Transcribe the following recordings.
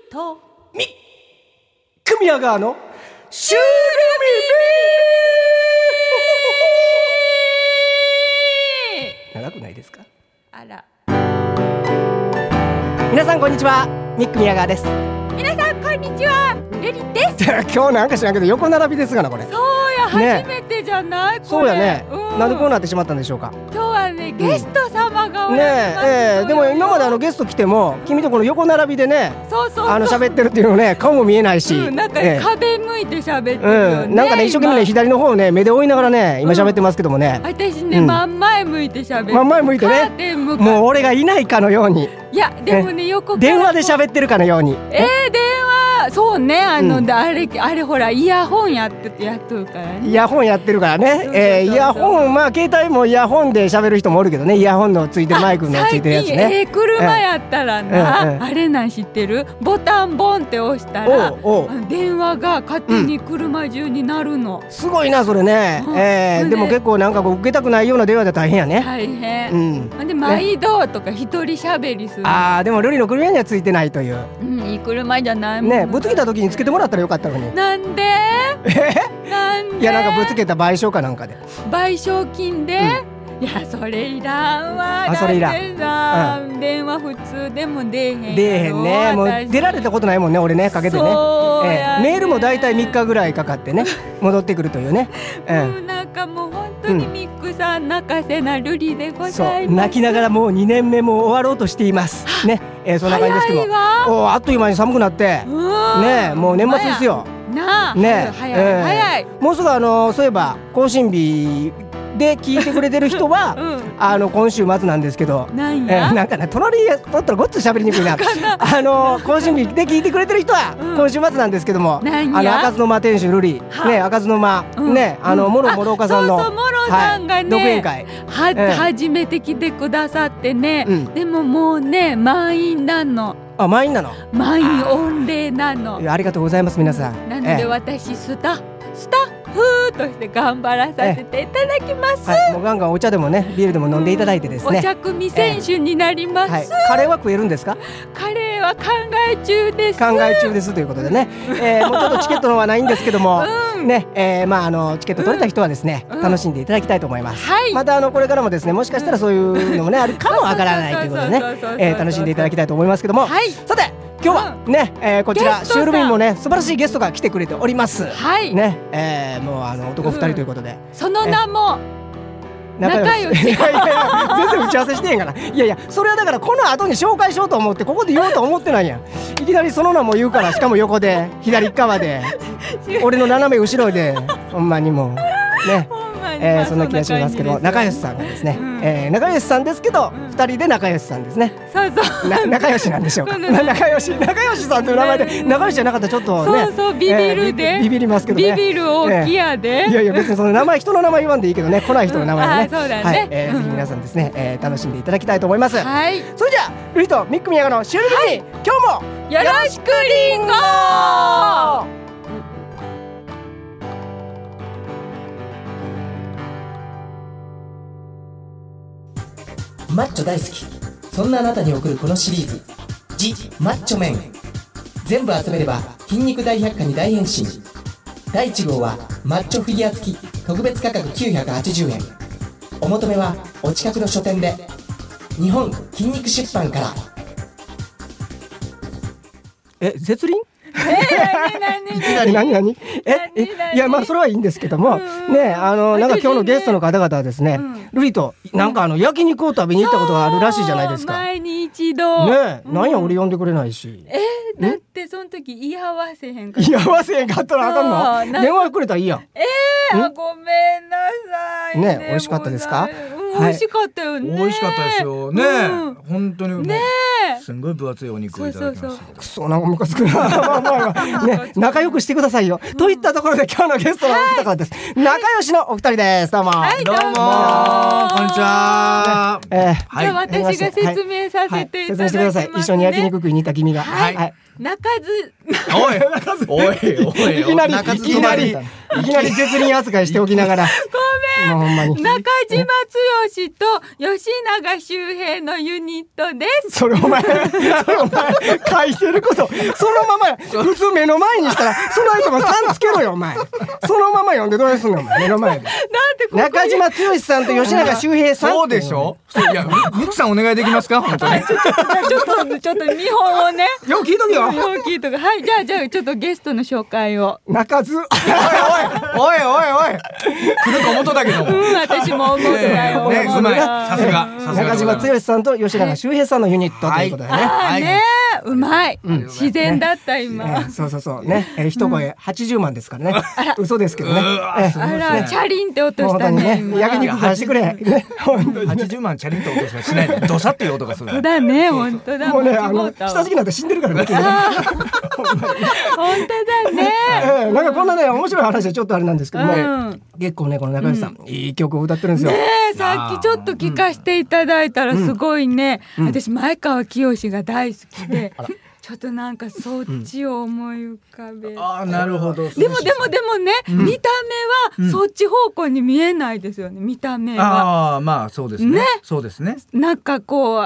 とミック宮川のシュールミ長くないですか？ あら、 皆さんこんにちは、ミック宮川です。 皆さんこんにちは、レリです。 今日なんか知らんけど横並びですがな、これ。 そうや、初めてじゃない、これ。 そうやね、なんでこうなってしまったんでしょうか。 今日はね、ゲスト様がおらねれますえ、でも今までゲスト来ても君とこの横並びでね、 そう喋ってるっていうのね、顔も見えないし、 なんか壁向いて喋ってるよね、 なんかね、一生懸命ね、左の方をね目で追いながらね今喋ってますけどもね、 私ね、真ん前向いて喋って、 真ん前向いてね、もう俺がいないかのように、 いやでもね、横から電話で喋ってるかのように、 電話、そうね、あれほらイヤホンやっとるからね、 イヤホンやってるからね、イヤホン、まあ携帯もイヤホンで喋る人もおるけどね、イヤホンのついてるマイクのついてるやつね。 最近車やったらな、あれなん知ってる？ボタンボンって押したら電話が勝手に車中になるの、 すごいなそれね、でも結構なんか受けたくないような電話で大変やね。 大変、で毎度とか一人喋りする。 でもルリの車にはついてないという、 いい車じゃないもんね。ぶつけた時につけてもらったらよかったのに。 なんで？ いや、なんかぶつけた賠償かなんかで、 賠償金で、いやそれいらんわ。 それいらん、 電話普通でも出えへんね。もう出られたことないもんね、俺ね、かけてね。メールもだいたい3日ぐらいかかってね戻ってくるというね、 なんかもう本当にミックさん泣かせなルリでございます。 そう、泣きながらもう2年目も終わろうとしていますね。そんな感じですけど、あっという間に寒くなってね、もう年末ですよね。早い、もうすぐそういえば更新日で聞いてくれてる人は、今週末なんですけど、なんかね、隣で撮ったらごっつ喋りにくいな更新日で聞いてくれてる人は今週末なんですけども、開かずの間店主ルリね、開かずの間ね、もろ岡さんのもろさんがね、 独演会初めて来てくださってね、でももうね満員なの。 満員なの？ 満員御礼なの。 ありがとうございます皆さん。 なので私スタッフとして頑張らさせていただきます。 もうガンガンお茶でもねビールでも飲んでいただいてですね、 お茶組選手になります。 カレーは食えるんですか？ カレーは考え中です。 考え中ですということでね、もうちょっとチケットのはないんですけども、ね、チケット取れた人はですね、楽しんでいただきたいと思います。またこれからもですね、もしかしたらそういうのもねあるかもわからないということでね、楽しんでいただきたいと思いますけども、さて今日はね、こちらシュールビンもね素晴らしいゲストが来てくれております。ね、もう男2人ということで、その名も仲良し。 いや全然打ち合わせしてへんから。いやそれはだからこの後に紹介しようと思ってここで言おうと思ってないやん。いきなりその名も言うから、しかも横で左側で俺の斜め後ろで、ほんまにもうね、そんな気がしますけど、仲良しさんがですね、仲良しさんですけど2人で仲良しさんですね。仲良しなんでしょうか。仲良しさんという名前で仲良しじゃなかったらちょっとね、 ビビるで、 ビビりますけどね。 ビビる大きやで。 いや別にその名前、人の名前言わんでいいけどね、来ない人の名前をね、 そうだね、 ぜひ皆さんですね、楽しんでいただきたいと思います。それじゃあルリとミック宮川のシュールビン、今日もよろしくリンゴ。 マッチョ大好き、そんなあなたに送るこのシリーズ、ジ・マッチョメン。全部集めれば筋肉大百科に大変身。第1号はマッチョフィギュア付き、特別価格980円。お求めはお近くの書店で。日本筋肉出版から。絶倫？何？いやまあそれはいいんですけどもね、なんか今日のゲストの方々はですね、ルリとなんか焼肉を食べに行ったことがあるらしいじゃないですか。 前に一度ね、なんや俺呼んでくれないし。 だってその時居合わせへんかったらあかんの？電話くれたらいいやん。 ごめんなさいね。美味しかったですか？ 美味しかったよね。 美味しかったですよね。本当にね。すんごい分厚いお肉をいただきました。 くそ、なんかムカつくな。ね、仲良くしてくださいよ。といったところで今日のゲストのお二方です。仲良しのお二人です。どうも。 どうも。こんにちは。 じゃあ私が説明させていただきますね。 説明してください。一緒に焼肉食いに行った君が。 仲いきなり絶倫扱いしておきながらごめん、中島剛と吉永周平のユニットです。 それお前書いてることそのまま普通目の前にしたらその間も3つけろよお前。そのまま読んでどうすんのお前目の前で。中島剛さんと吉永周平さん。 そうでしょ。いやミクさんお願いできますか本当に。 ちょっと見本をね。 よく聞いとけよ。 はい、じゃあちょっとゲストの紹介を。 中津。おい来るか思っとだけども。 私も思ったよ。 うまい。さすが。 中島剛さんと吉永周平さんのユニットということでね。 ね、うまい。自然だった今。 そうね。一声80万ですからね。嘘ですけどね。 あら、チャリンって音したね。 焼肉食わしてくれ。 80万チャリンと音しかしない。ドサっていう音がする。 そうだね、本当だ。 もうね、下敷きなんて死んでるからね。 本当だね。 なんかこんなね面白い話でちょっとあれなんですけども、結構ねこの中西さんいい曲を歌ってるんですよ。 さっきちょっと聞かせていただいたらすごいね。私前川清が大好きで。ちょっとなんかそっちを思い浮かべて、 なるほど。 でもね、見た目はそっち方向に見えないですよね。見た目はまあそうですね。そうですね。 なんかこう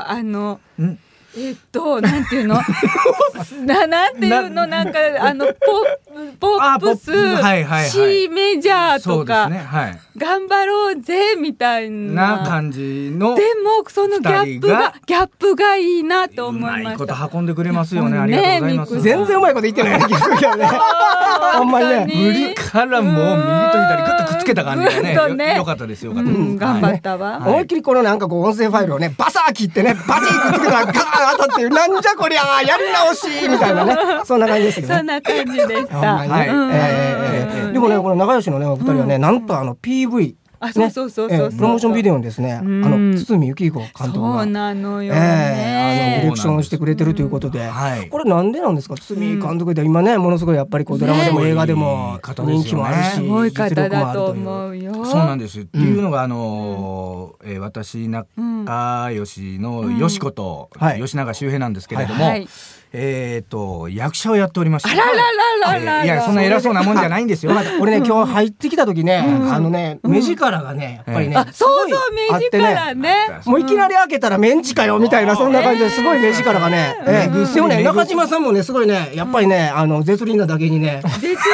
なんていうのなんていうのなんかポップス、C メジャーとか、頑張ろうぜみたいな感じの。 でもそのギャップがいいなと思いました。 うまいこと運んでくれますよね。ありがとうございます。 全然うまいこと言ってない気がするけどね。あんまりね。 無理からもう右と左グッとくっつけた感じがね。よかったですよ。 頑張ったわ。 思いっきりこのなんかこう音声ファイルをねバサー切ってねバチッとつけたらガーン当たってなんじゃこりゃやり直しみたいなねそんな感じでしたけどね。 そんな感じでした。 でもねこの仲良しのねお二人はねなんとPV そうプロモーションビデオにですね堤幸彦監督がそうなのよねディレクションしてくれてるということで、これなんでなんですか。堤監督で今ねものすごいやっぱりこうドラマでも映画でも人気もあるし、 すごい方だと思うよ。 そうなんですっていうのが私仲良しのよしこと吉永周平なんですけれども、役者をやっておりました。いやそんな偉そうなもんじゃないんですよ。 俺ね今日入ってきた時ね目力がねやっぱりねそう目力ねもういきなり開けたらメンチかよみたいなそんな感じですごい目力がね。でもね中島さんもねすごいねやっぱりね絶倫なだけにね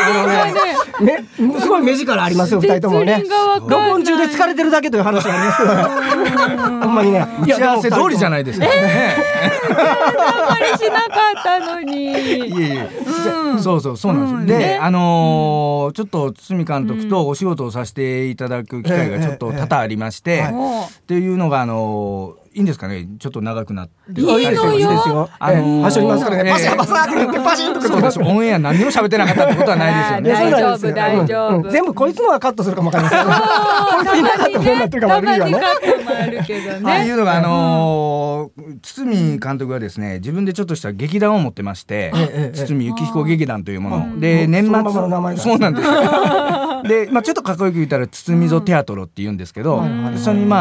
すごい目力ありますよ二人ともね。録音中で疲れてるだけという話がありますけどほんまにね打ち合わせ通りじゃないですか。 あまりしなかったのに。 そうなんです。でちょっと堤監督とお仕事をさせていただく機会がちょっと多々ありましてっていうのがいいんですかね。ちょっと長くなっていいのよ。 走りますからね。パシャパサーって言ってパシンとかそう。 オンエア何にも喋ってなかったってことはないですよね。大丈夫。 全部こいつのはカットするかもわかりません。こいついなかったもんなっていうか悪いわね。 っていうのが堤監督はですね自分でちょっとした劇団を持ってまして堤幸彦劇団というもので年末そうなんですよ。でちょっとかっこよく言ったら堤ぞテアトロって言うんですけどそれに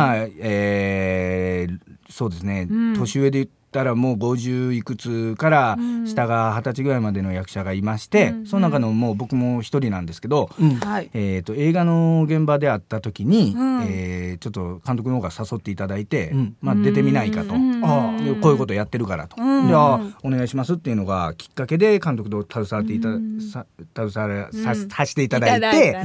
そうですね年上で言ったらもう50いくつから下が20歳ぐらいまでの役者がいましてその中のもう僕も一人なんですけど映画の現場で会った時にちょっと監督の方が誘っていただいて出てみないかとこういうことやってるからとじゃあお願いしますっていうのがきっかけで監督と携わさせていただいて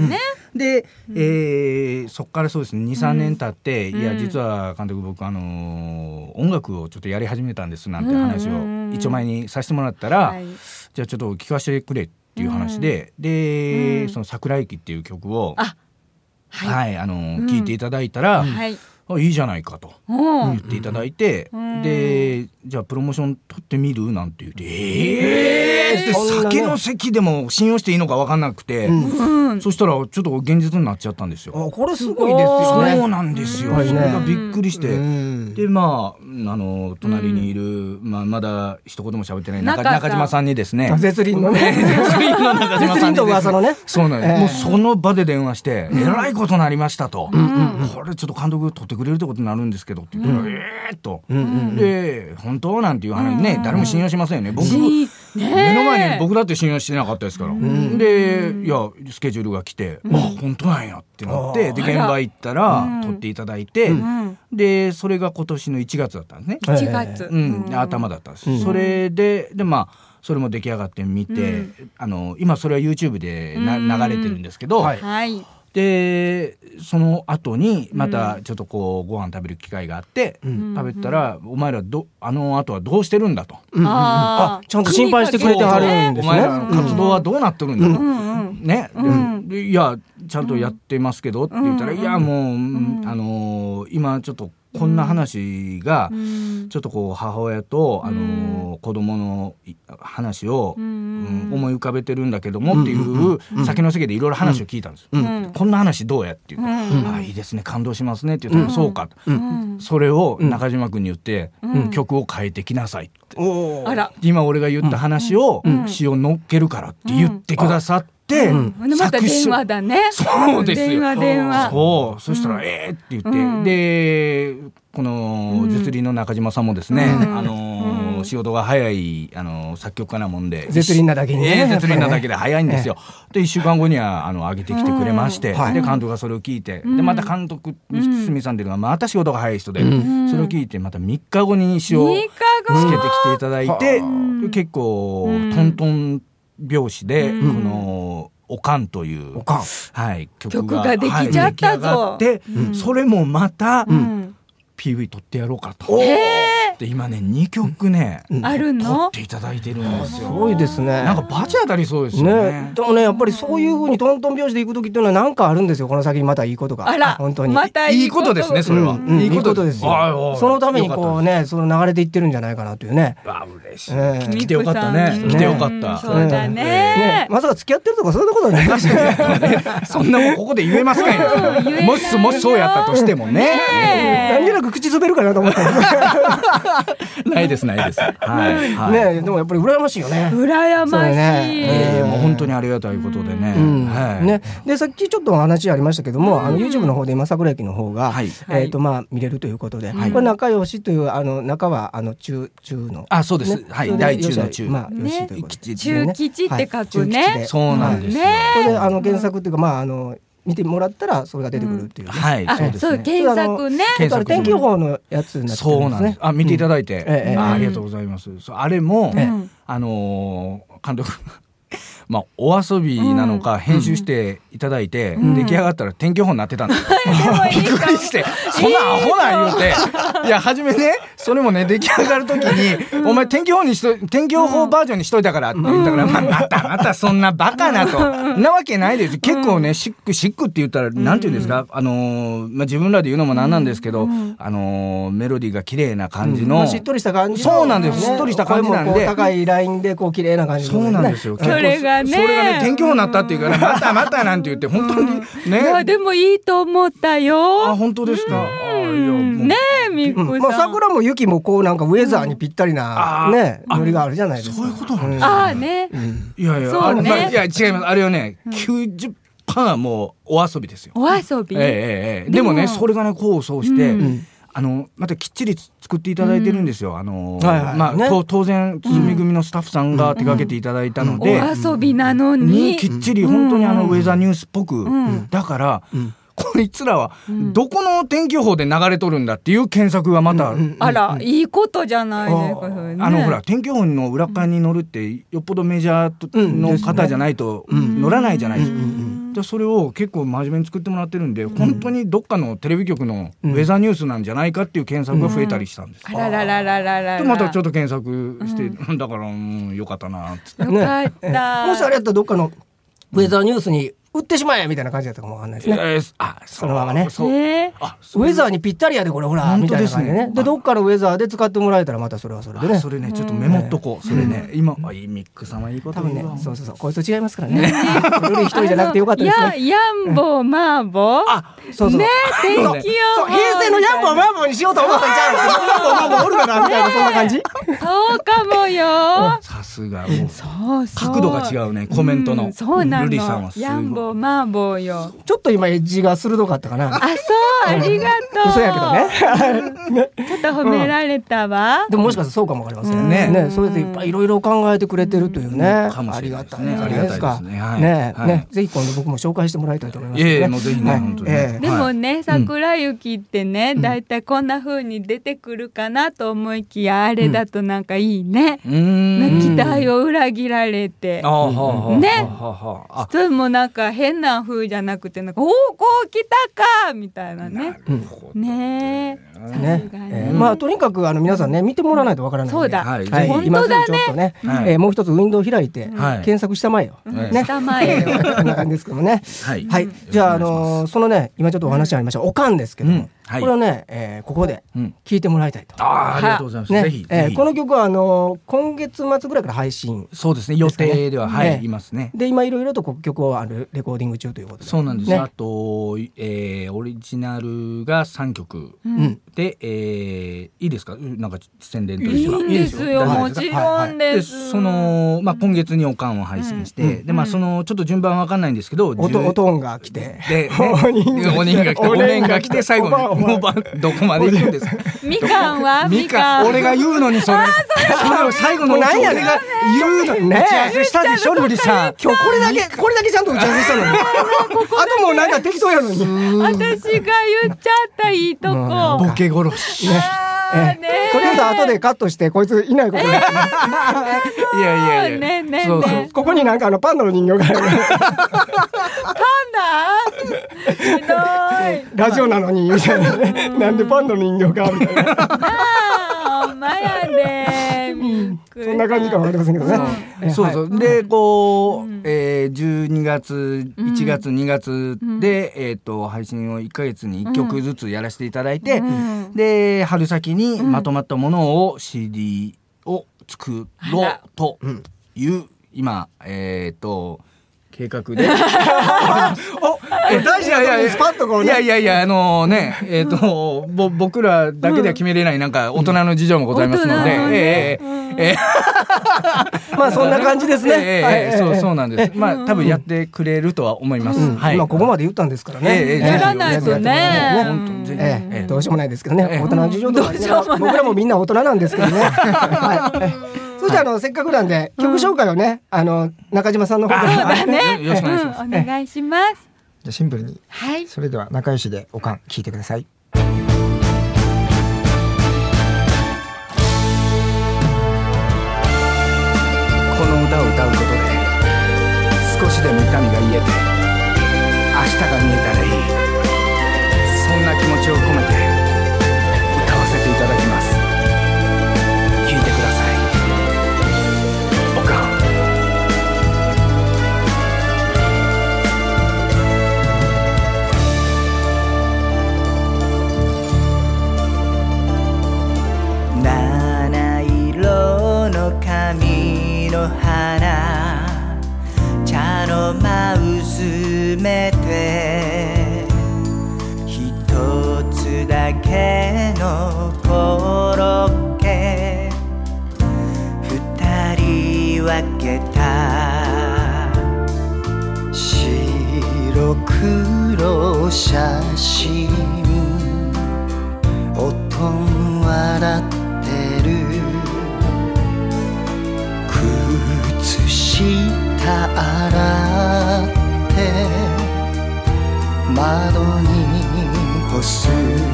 でそこからそうですね 2,3 年経っていや実は監督僕音楽をちょっとやり始めたんですなんて話を一応前にさせてもらったらじゃあちょっと聞かせてくれっていう話でその桜雪っていう曲を聞いていただいたらいいじゃないかと言っていただいてでじゃあプロモーション取ってみるなんて言って酒の席でも信用していいのか分かんなくてそしたらちょっと現実になっちゃったんですよ。 これすごいですよね。 そうなんですよ。それがびっくりしてで隣にいるまだ一言も喋ってない中島さんにですね絶倫の中島さんにそうなんです。 もうその場で電話してえらいことになりましたとこれちょっと監督取ってってくれるってことになるんですけどって言ったら、と、で本当なんていう話ね、誰も信用しませんよね。僕目の前に僕だって信用してなかったですから、でいやスケジュールが来て、本当なんやってなって、で現場行ったら撮っていただいて、でそれが今年の1月だったんですね。 1月、 頭だったんです、それでまあそれも出来上がってみて、今それは YouTube で流れてるんですけど、でその後にまたちょっとこうご飯食べる機会があって、食べたら、お前らあの後はどうしてるんだと、ちゃんと心配してくれてはるんですね。 お前らの活動はどうなってるんだと、ね、でいやちゃんとやってますけどって言ったら、いやもう今ちょっとこんな話がちょっとこう母親と子供の話を思い浮かべてるんだけどもっていう先の席でいろいろ話を聞いたんです。こんな話どうやって言うと、いいですね、感動しますねって言ったら、そうかと、それを中島君に言って曲を変えてきなさいって、今俺が言った話を詩を乗っけるからって言ってくださって、 また電話だね。 そうですよ。 電話。 そしたらって言って、でこの絶倫の中島さんもですね、仕事が早い作曲家なもんで、 絶倫なだけにね、 絶倫なだけで早いんですよ。で1週間後には上げてきてくれまして、で監督がそれを聞いて、でまた監督堤さんっていうのがまた仕事が早い人で、それを聞いてまた3日後に詩をつけてきていただいて、結構トントン拍子でこのおかんという曲ができちゃったぞ。 でそれもまたPV 撮ってやろうかと。で今ね2曲ね、 あるの撮っていただいてるんですよ。 すごいですね。 なんかバチ当たりそうですよね。 でもねやっぱりそういう風にトントン拍子で行く時っていうのは何かあるんですよ。この先にまたいいことが。本当にまたいいことですね。それは、 いいことですよ。そのためにこうねその流れていってるんじゃないかなというね。 嬉しい。来てよかったね。来てよかった。 そうだね。 まさか付き合ってるとかそんなことないかしら。そんなもんここで言えますかい。もしそうやったとしてもね。 何気なく口滑るかなと思った。 ないです。ね、 でもやっぱり羨ましいよね。 羨ましい。 もう本当にありがたいことでね。 でさっきちょっとお話ありましたけども、YouTube の方で今桜駅の方が見れるということで、これ仲良しという中は中の。 そうです。大中の中。 中吉って書くね。 そうなんですよ。 これで原作っていうか見てもらったらそれが出てくるっていうね。 そう検索ね。 天気予報のやつになってるんですね。 見ていただいてありがとうございます。あれも監督お遊びなのか編集していただいて出来上がったら天気予報になってたんですよ。びっくりしてそんなアホな言うて、いや初めねそれもね出来上がる時にお前天気予報バージョンにしといたからって言ったからまたそんなバカなとなわけないです。結構ねシックって言ったらなんていうんですか、自分らで言うのもなんなんですけどメロディーが綺麗な感じのしっとりした感じ。 そうなんです。しっとりした感じなんで高いラインでこう綺麗な感じ。 そうなんですよ。 それがね天気予報になったっていうからまたなんて言って本当にね。 いやでもいいと思ったよ。 本当ですか。 ねミックさん。 桜も雪もこうなんかウェザーにぴったりなねノリがあるじゃないですか。 そういうことなんですか。 ね。 いやいや違います。あれはね90%はもうお遊びですよ。 お遊び。 でもねそれがね功を奏してまたきっちり作っていただいてるんですよ。当然鼓組のスタッフさんが手掛けていただいたので、 お遊びなのにきっちり本当にウェザーニュースっぽく、だからこいつらはどこの天気予報で流れとるんだっていう検索がまた、 あらいいことじゃないですか。 ほら天気予報の裏側に載るってよっぽどメジャーの方じゃないと載らないじゃないですか。それを結構真面目に作ってもらってるんで、本当にどっかのテレビ局のウェザーニュースなんじゃないかっていう検索が増えたりしたんです。でまたちょっと検索して、だからよかったなって。 よかった。 もしあれやったらどっかのウェザーニュースに売ってしまえみたいな感じだったかもわかんないですね。そのままね。ウェザーにぴったりやでこれほらみたいな感じでね。でどっかのウェザーで使ってもらえたらまたそれはそれでね。 それねちょっとメモっとこう。それね今ミックさんはいいこと多分ね。そうこいつ違いますからね。一人じゃなくてよかったですね。 ヤンボーマーボー。ね天気予報。 平成のヤンボーマーボーにしようと思ったんちゃう。ヤンボーマーボーおるかなみたいなそんな感じ。 そうかもよ。 さすが。角度が違うねコメントの。 そうなの。 ルリさんはすごい。 麻婆よ。 ちょっと今エッジが鋭かったかな。 あ、そう、ありがとう。 嘘やけどね。 ちょっと褒められたわ。 でももしかしたらそうかもわかりませんね。ね、それでいっぱいいろいろ考えてくれてるというね。ありがたいね。ありがたいですね。ね、ぜひ今度僕も紹介してもらいたいと思いますね。 もうぜひね、本当に。 でもね、桜雪ってね、だいたいこんな風に出てくるかなと思いきや、あれだとなんかいいね。期待を裏切られて。ね。人もなんか変な風じゃなくて、なんか、おお、こう来たかみたいなね。ねえ。まあとにかく皆さんね、見てもらわないとわからない。 そうだ。 本当だね。もう一つウィンドウ開いて検索したまえよ。 したまえよ。 こんな感じですけどもね。はい。じゃあそのね、今ちょっとお話ありましたおかんですけども、これをね、ここで聞いてもらいたいと。 ありがとうございます。ぜひ。 この曲は今月末ぐらいから配信。 そうですね。予定ではいますね。 で今いろいろと曲をレコーディング中ということで。 そうなんです。あとオリジナルが3曲で、いいですか？なんか宣伝というか。 いいですよ。もちろんです。 今月におかんを配信して、でちょっと順番わかんないんですけど、 おとんが来て、 でお人が来て、おねんが来て最後にどこまで行くんですか？ みかんはみかん。 俺が言うのにそれを最後の俺が言うのにね。打ち合わせしたでしょ、ルリさん。 今日これだけちゃんと打ち合わせしたのに。あともうなんか適当やのに。 私が言っちゃったいいとこ。 ボケ殺し。 とりあえず後でカットしてこいついないことに。いやそうここになんかパンダの人形がある。 パンダ？ひどい。 ラジオなのにみたいなね。なんでパンダの人形がみたいな。 ほんまやで。 そんな感じかもわかりませんけどね。 そうで12月1月2月で配信を1ヶ月に1曲ずつやらせていただいて、で春先にまとまったものを CD を作ろうという今計画で。 大事なとこにスパッとこうね。 いや僕らだけでは決めれないなんか大人の事情もございますので、 まあそんな感じですね。 そうなんです。まあ多分やってくれるとは思います。 今ここまで言ったんですからね。 やらないとね。 どうしようもないですけどね。大人の事情とか僕らもみんな大人なんですけどね。そしてせっかくなんで曲紹介をね中島さんの方から。 そうだね。よろしくお願いします。お願いします。 じゃあシンプルに。それでは仲良しでおかん聞いてください。 この歌を歌うことで少しでも痛みが癒えて明日が見えたらいい、そんな気持ちを込めて歌わせていただきます。聞いてください。おかん。 七色の髪の花、茶の間薄めて一つだけのコロッケ二人分けた白黒写真、おとん笑ってる、靴下洗って窓に干す、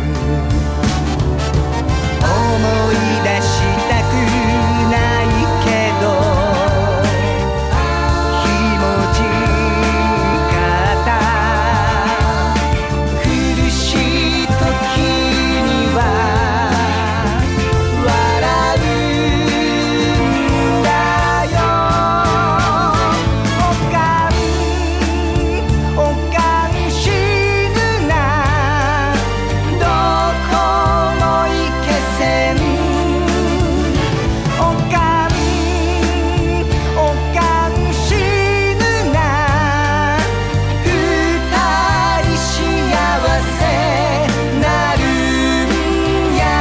思い出したくないけどひもじかった、苦しい時には笑うんだよ。おかん死ぬな、どこも行けせん。おかん死ぬな、二人幸せなるんや。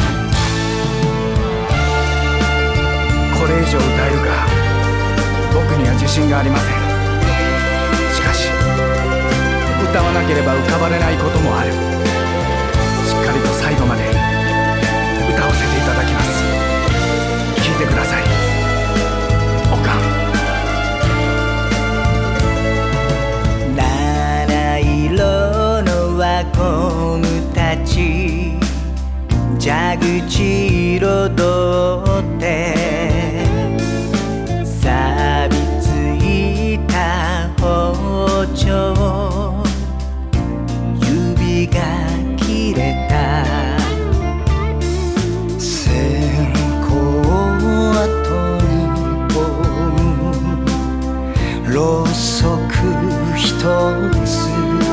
これ以上歌えるか。僕信がありません。しかし歌わなければ浮かばれないこともある。しっかりと最後まで歌わせていただきます。聞いてください。おかん。 七色のワゴンたち蛇口彩って錆びついた包丁指が切れた線香跡にろうそく一つ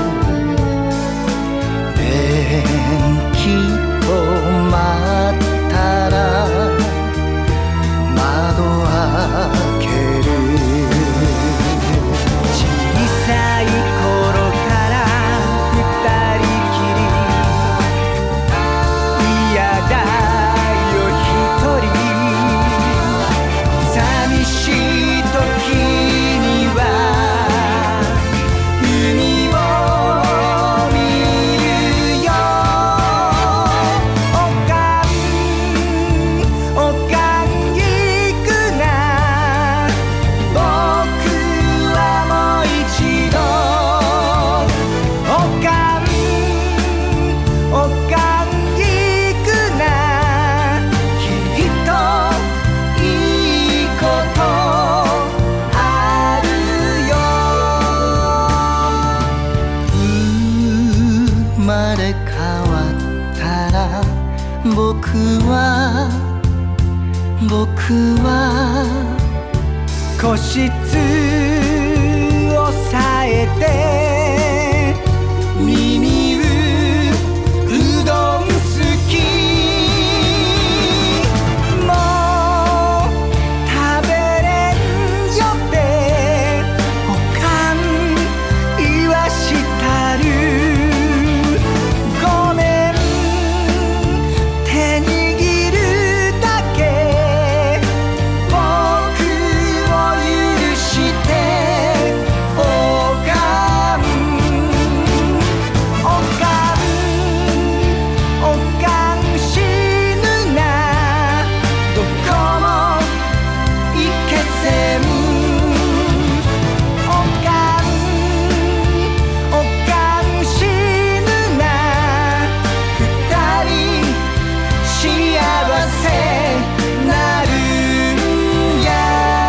電気を待ったら窓開ける小さい頃から二人きり嫌だよ一人寂しい時には海を見るよおかん行くな僕はもう一度おかん行くなきっといいことあるよ生まれ変わったら僕は個室押さえて耳うどん好きもう食べれんよっておかん言わしたるごめん手握るだけ僕を許しておかん死ぬなどこも行けせんおかん死ぬな二人幸せなるんや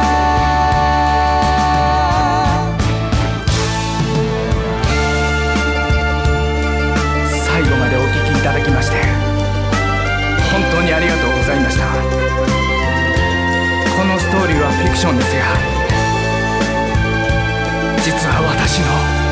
最後までお聞きいただきまして本当にありがとうございました。このストーリーはフィクションですが実は私の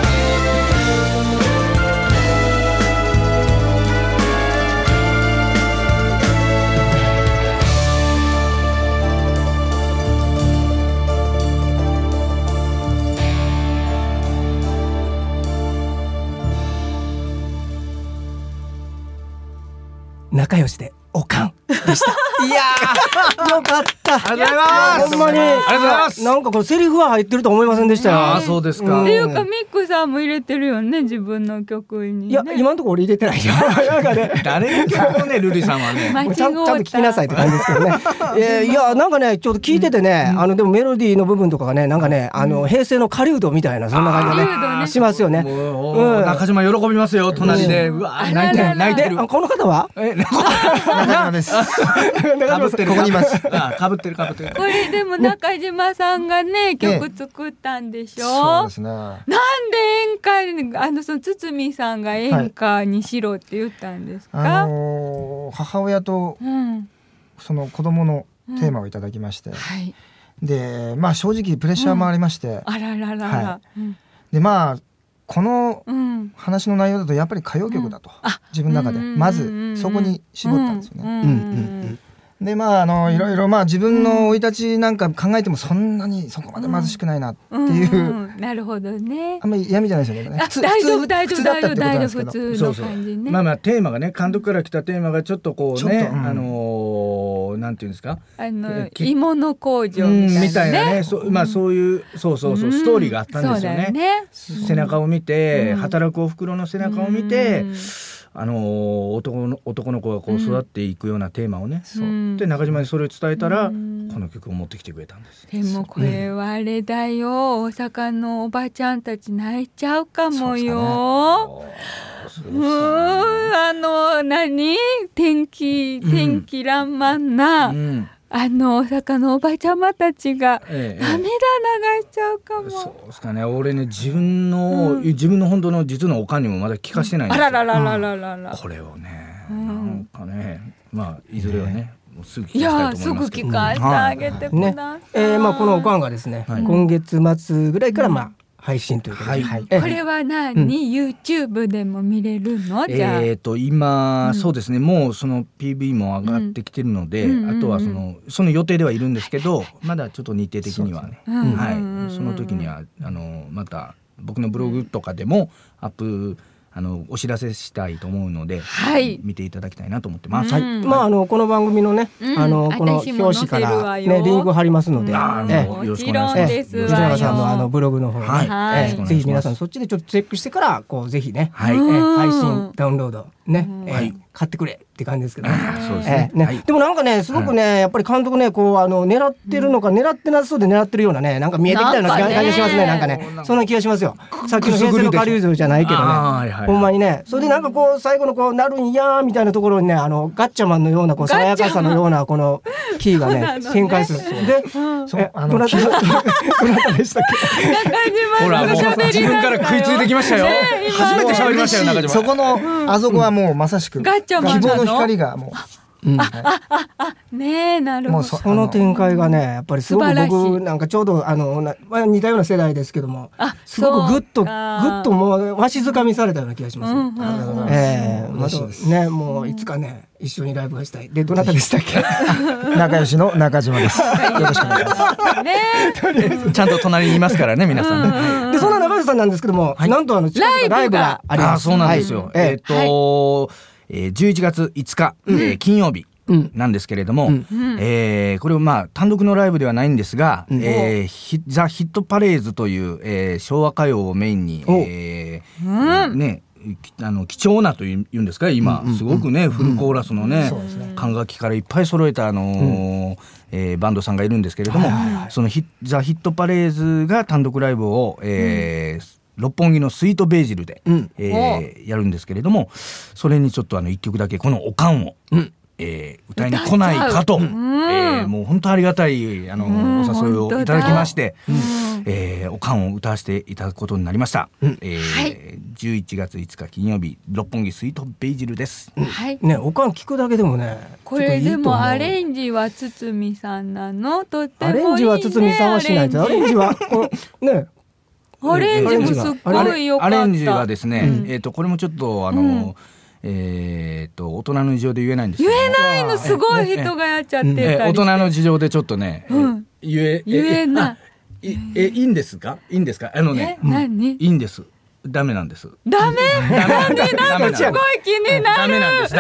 仲良しでおかんでした。 いやーよかった。 ありがとうございます。 ほんまにありがとうございます。 なんかこれセリフは入ってると思いませんでしたよ。 ああそうですか。 っていうかミックさんも入れてるよね自分の曲にね。 いや今のところ俺入れてないよ。なんかね誰の曲をねルリさんはねちゃんと聞きなさいって感じですけどね。いやなんかねちょっと聞いててね、でもメロディーの部分とかがねなんかね平成の狩人みたいなそんな感じがねしますよね。 中島喜びますよ隣で、うわ泣いてる。 この方は中島です。 かぶってるここにいます。 かぶってる。これでも中島さんがね曲作ったんでしょ。 そうですね。 なんで演歌その堤さんが演歌にしろって言ったんですか。 母親とその子供のテーマをいただきまして、でまあ正直プレッシャーもありまして、 あらららら、 でまあこの話の内容だとやっぱり歌謡曲だと、自分の中でまずそこに絞ったんですよね。でまあいろいろまあ自分の生い立ちなんか考えてもそんなにそこまで貧しくないなっていう、 なるほどね。 あんまり嫌味じゃないですよね。 大丈夫普通だったってことなんですけど、 普通の感じね。 まあテーマがね監督から来たテーマがちょっとこうねなんなんていうんですか、 芋の工場みたいなね、 そういうそうストーリーがあったんですよね。背中を見て、働くお袋の背中を見て、男の子がこう育っていくようなテーマをね、で中島にそれを伝えたら、この曲を持ってきてくれたんです。 でもこれはあれだよ、大阪のおばちゃんたち泣いちゃうかもよ。天気爛漫な、大阪のおばちゃまたちが涙流しちゃうかも。 そうですかね。俺ね、自分の本当の実のおかんにもまだ聞かしてないんですよ。これをね、なんかね、いずれはね、すぐ聞かせたいと思いますけど。 すぐ聞かせてあげてください。 このおかんがですね、今月末ぐらいから配信ということで、 これはYouTube でも見れるの？じゃあ今、そうですね、もうその PV も上がってきてるので、あとはその予定ではいるんですけど、まだちょっと日程的にはね、その時にはまた僕のブログとかでもアップお知らせしたいと思うので、見ていただきたいなと思ってます。 この番組のね、この表紙からね、リンク貼りますので、 よろしくお願いします。 藤永さんのブログの方にぜひ皆さんそっちでちょっとチェックしてから、こうぜひね、配信ダウンロードね、買ってくれって感じですけどね。でもなんかね、すごくね、やっぱり監督ね、こう狙ってるのか狙ってなさそうで狙ってるようなね、なんか見えてきたような感じがしますね。なんかね、そんな気がしますよ。さっきの平成の下流図じゃないけどね、ほんまにね。それでなんかこう最後のこうなるんやーみたいなところにね、ガッチャマンのようなこう爽やかさのようなこのキーがね展開する。で、どなたでしたっけ？ ほら、もう自分から食いついてきましたよ。初めて喋りましたよ、中島。 そこのあそこはもうまさしく希望の光がもう。 ねえ、なるほど。 その展開がね、やっぱりすごく僕なんかちょうど似たような世代ですけども、すごくぐっともうわしづかみされたような気がします。ね、もういつかね一緒にライブがしたい。で、どなたでしたっけ？ 仲良しの中島です。よろしくお願いします。ちゃんと隣にいますからね、皆さん。 で、そんな中良さんなんですけども、なんとライブがあります。 そうなんですよ。11月5日、金曜日なんですけれども、これは単独のライブではないんですが、ザ・ヒットパレーズという、昭和歌謡をメインに、貴重なというんですか、今すごくね、フルコーラスのね、管楽器からいっぱい揃えたバンドさんがいるんですけれども、そのザ・ヒットパレーズが単独ライブを、六本木のスイートベージルで、やるんですけれども、それにちょっと一曲だけこのおかんを、歌いに来ないかと、もう本当ありがたいお誘いをいただきまして、おかんを歌わせていただくことになりました。11月5日金曜日、六本木スイートベージルです。 おかん聞くだけでもね、 これでもアレンジは堤さんなの？とってもいいね。 アレンジは堤さんはしないと。アレンジはね。 アレンジもすっごい良かった。 アレンジはですね、これもちょっと大人の事情で言えないんですけど、 言えないの、すごい人がやっちゃってたりして、 大人の事情でちょっとね、言えない。いいんですか？いいんですか？ 何？ いいんです。ダメなんです。 ダメ？なんで？すごい気になる。 ダメなんです。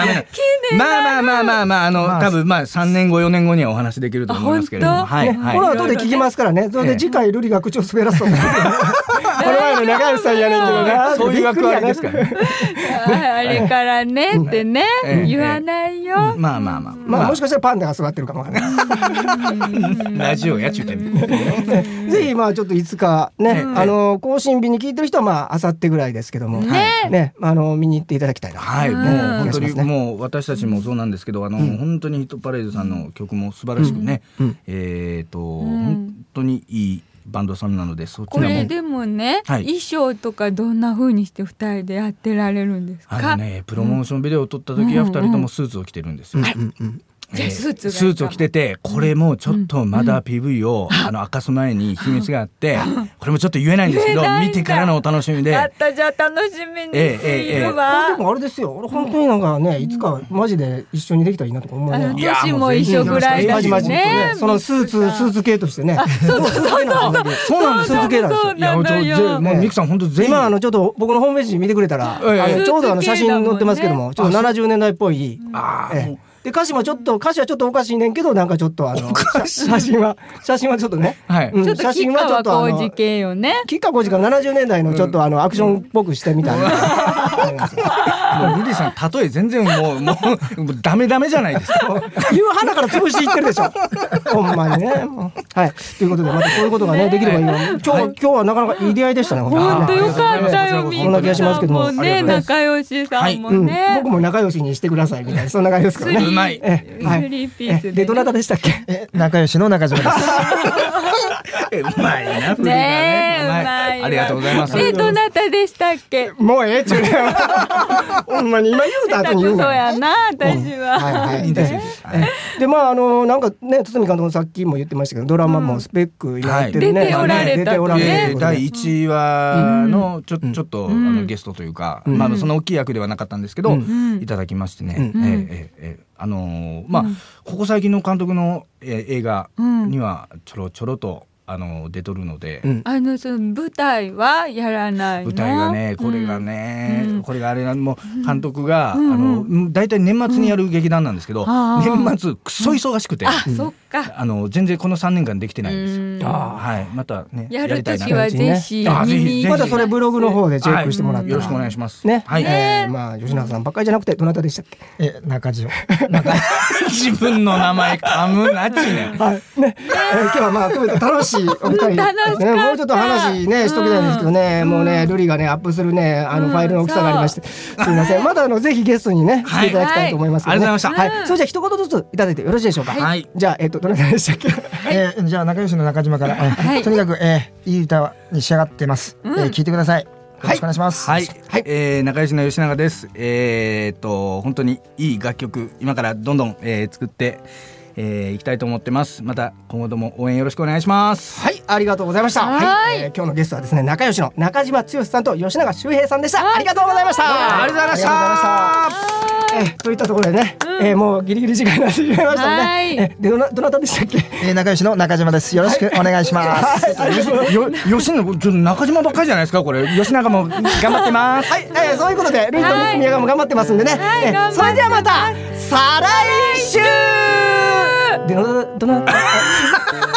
多分3年後4年後にはお話できると思いますけれども、この後で聞きますからね。それで次回ルリが口を滑らすと思う。この前の長吉さんやねんけどな、 そういう役割ですからね。 あれからねってね、言わないよ。 もしかしたらパンダが座ってるかもわからない。 ラジオやっちゅうてんぜひちょっといつかね、更新日に聞いてる人はあさってぐらいですけどもね、見に行っていただきたいな。 もう本当にもう私たちもそうなんですけど、本当にヒットパレードさんの曲も素晴らしくね、本当にいいバンドさんなので、そちらも。 これでもね、衣装とかどんな風にして2人でやってられるんですか？ プロモーションビデオを撮った時は2人ともスーツを着てるんですよ。スーツを着てて、これもちょっとまだ PV を明かす前に秘密があって、これもちょっと言えないんですけど、見てからのお楽しみで。 じゃあ楽しみにしているわ。 でもあれですよ、俺本当になんかね、いつかマジで一緒にできたらいいなとか思うね。 年も一緒ぐらいだしね。 そのスーツ系としてね。 そうなんです、 スーツ系なんですよ。 もうミクさん本当全員今ちょっと僕のホームページ見てくれたら、ちょうど写真載ってますけども、ちょっと70年代っぽい。 で歌詞はちょっとおかしいねんけど、なんかちょっと写真はちょっとね、 ちょっと吉川晃司系よね。 吉川晃司が70年代のちょっとアクションっぽくしてみたいな。 もうルリさん例え全然もうダメじゃないですか。 言う花から潰していってるでしょ。ほんまにね。はい。ということでまたこういうことがねできればいいよ。今日はなかなかいい出会いでしたね。 本当よかったよ。 そんな気がしますけども。 ね、仲良しさんもね。 僕も仲良しにしてくださいみたいなそんな感じですからね。 うまい。 でどなたでしたっけ？ 仲良しの中島です。 うまいな。 ね、うまい。 ありがとうございます。 どなたでしたっけ？ もうええちゅうね。ほんまに今言うた後に言うそうやな私は。 はいいいですよ。 でまあなんかね堤監督もさっきも言ってましたけどドラマもスペックやってるね。 出ておられたね。 第1話のちょっとゲストというか、まあその大きい役ではなかったんですけどいただきましてね。まあここ最近の監督の映画にはちょろと出とるので、 その舞台はやらないの？ 舞台がねこれがあれもう監督がだいたい年末にやる劇団なんですけど、年末クソ忙しくて、 そっか、 全然この3年間できてないんですよ。はい、またねやるときはぜひまたそれブログの方でチェックしてもらってよろしくお願いしますね。まあ吉永さんばっかりじゃなくてどなたでしたっけ？ 中島。 自分の名前噛むなっちね。 はいね。今日はまあ楽しいお二人ね、もうちょっと話ねしときたいんですけどね、もうねルリがねアップするねファイルの大きさがありまして、すみません。またぜひゲストにね来ていただきたいと思いますけどね。 ありがとうございました。 はい。それじゃあ一言ずついただいてよろしいでしょうか。はい。じゃあどなたでしたっけ？じゃあ仲良しの中島から、とにかくいい歌に仕上がってます。聞いてください。よろしくお願いします。 はい。仲良しの吉永です。本当にいい楽曲今からどんどん作っていきたいと思ってます。また今後とも応援よろしくお願いします。 はい、ありがとうございました。はい、今日のゲストはですね仲良しの中島剛さんと吉永修平さんでした。ありがとうございました。 ありがとうございました。といったところでね、もうギリギリ時間になってしまいましたね。でどなたでしたっけ？ 仲良しの中島です。よろしくお願いします。 吉永中島ばっかりじゃないですかこれ。吉永も頑張ってます。 はい、そういうことでルイと宮川も頑張ってますんでね。それではまた再来週。どなた